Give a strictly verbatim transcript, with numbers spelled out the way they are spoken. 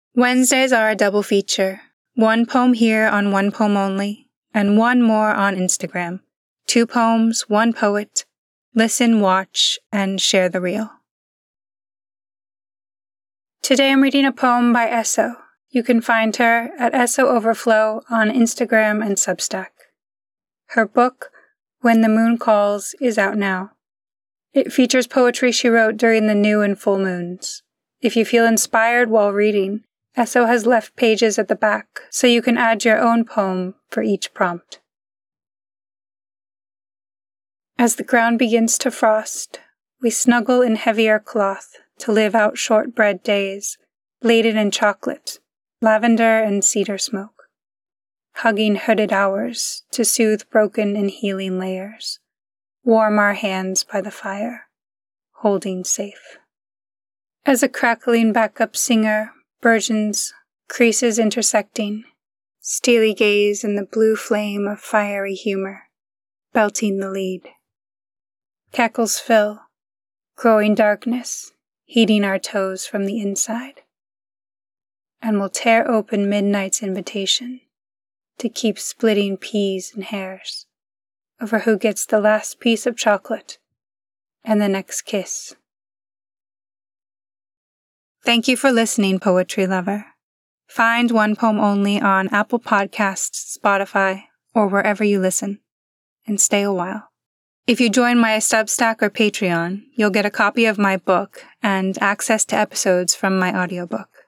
Wednesdays are a double feature. One poem here on One Poem Only, and one more on Instagram. Two poems, one poet. Listen, watch, and share the reel. Today I'm reading a poem by Esso. You can find her at Esso Overflow on Instagram and Substack. Her book, When the Moon Calls, is out now. It features poetry she wrote during the new and full moons. If you feel inspired while reading, Esso has left pages at the back so you can add your own poem for each prompt. As the ground begins to frost, we snuggle in heavier cloth to live out shortbread days, laden in chocolate, lavender and cedar smoke, hugging hooded hours to soothe broken and healing layers, warm our hands by the fire, holding safe. As a crackling backup singer burgeons, creases intersecting, steely gaze in the blue flame of fiery humor, belting the lead. Cackles fill, growing darkness, heating our toes from the inside. And we'll tear open midnight's invitation to keep splitting peas and hairs over who gets the last piece of chocolate and the next kiss. Thank you for listening, poetry lover. Find One Poem Only on Apple Podcasts, Spotify, or wherever you listen, and stay a while. If you join my Substack or Patreon, you'll get a copy of my book and access to episodes from my audiobook.